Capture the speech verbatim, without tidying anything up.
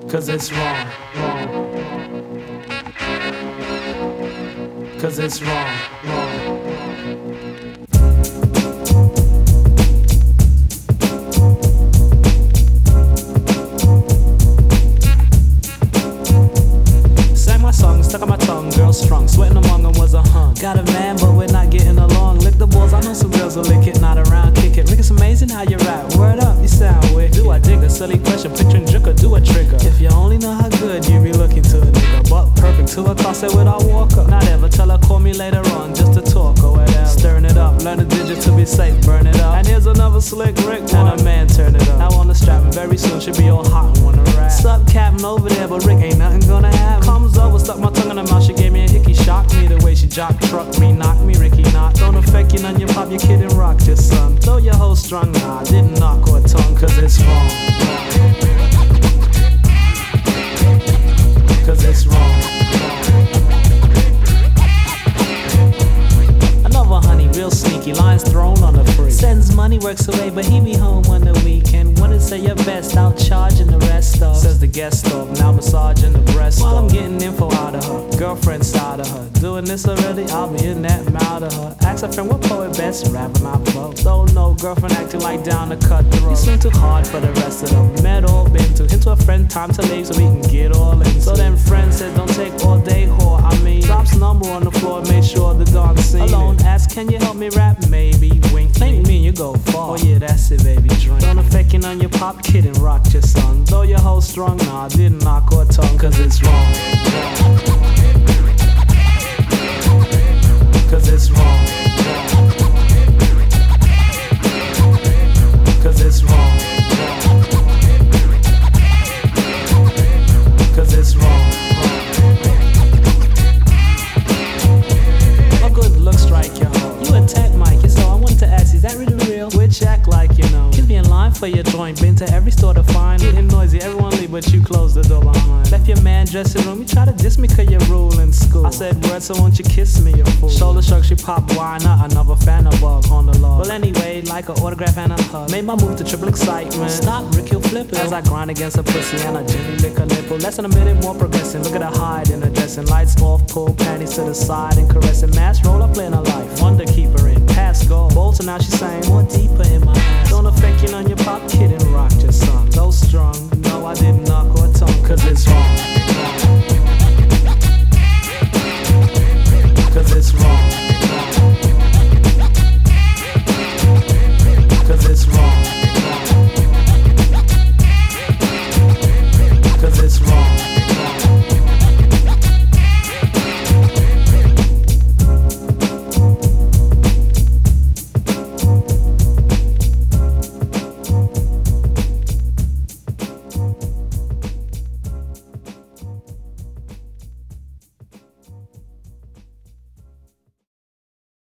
Cause it's wrong, wrong. Cause it's wrong, wrong. Sang my song, stuck on my tongue, girl strong. Sweating among them was a hung. Got a man, but we're not getting along. Lick the balls, I know some girls will lick it, not around, kick it. Rick, it's amazing how you rap. Word up, you sound wicked. Do I dig a silly question, picturing Juka, do a trigger. If you only know how good you be looking to a nigga. But perfect to a concert without walk up. Not ever tell her call me later on just to talk or whatever. Stirring it up, learn the digit to be safe, burn it up. And here's another slick Rick and a man turn it up. Now on the strap and very soon she'll be all hot and wanna rap. Sup Captain over there, but Rick ain't nothing gonna happen. Comes over, stuck my tongue in her mouth, she gave me a hickey, shocked me the way she jock truck me, knock me, Ricky knock. Don't affect you none, you pop, you kid and rock just son. Though your whole strung, nah, didn't knock or tongue, cause it's wrong. Cause it's wrong. Another honey, real sneaky, lines thrown on the free. Sends money, works away, but he be home on the weekend. Wanna say your best, out charging the rest of. Says the guest of, now massaging the breast. While I'm getting info out of her, girlfriend side of her. Doing this already, I'll be in that mouth of her. Ask her friend what poet best, rapping my flow. Don't know, girlfriend acting like down to cut throat. You swing too hard for the rest of them. Met all been to, hint to a friend, time to leave so we can get all in. So then friend said, don't take all day, whore. I mean, drops number on the floor, make sure the dog seen alone, it. Ask, can you help me rap? Maybe, wink. Think me and you go far. Oh yeah, that's it, baby, drink. Don't affect you on your pop, kid and rock your son. Though your whole strong, nah, I didn't knock or tongue, cause it's wrong. Cause it's wrong. Cause it's wrong. Cause it's wrong. What good looks strike your hoe. You attack Mike, so I wanted to ask, is that really real? Which act like you know. Kids be in line for your joint, been to every store to find. Getting noisy, everyone leave, but you close the door behind. Left your man dressing room, you try to diss me cause you rule in school. I said words, so won't you kiss me, you fool. Shoulder shrug, she pop, why not? Another fan of bug on the log. Well anyway, like an autograph and a hug. Made my move to triple excitement. Stop, Rick, he'll flip it. As I grind against her pussy and I gently lick her nipple. Less than a minute, more progressing. Look at her hide in her dressing. Lights off, pull panties to the side and caressing. Mask roll up, playing her life. Wonder keep her in. Pass go. Bolt, so now she's saying more deeper in my ass. Don't affect you on your pop, kid and rock your son. Though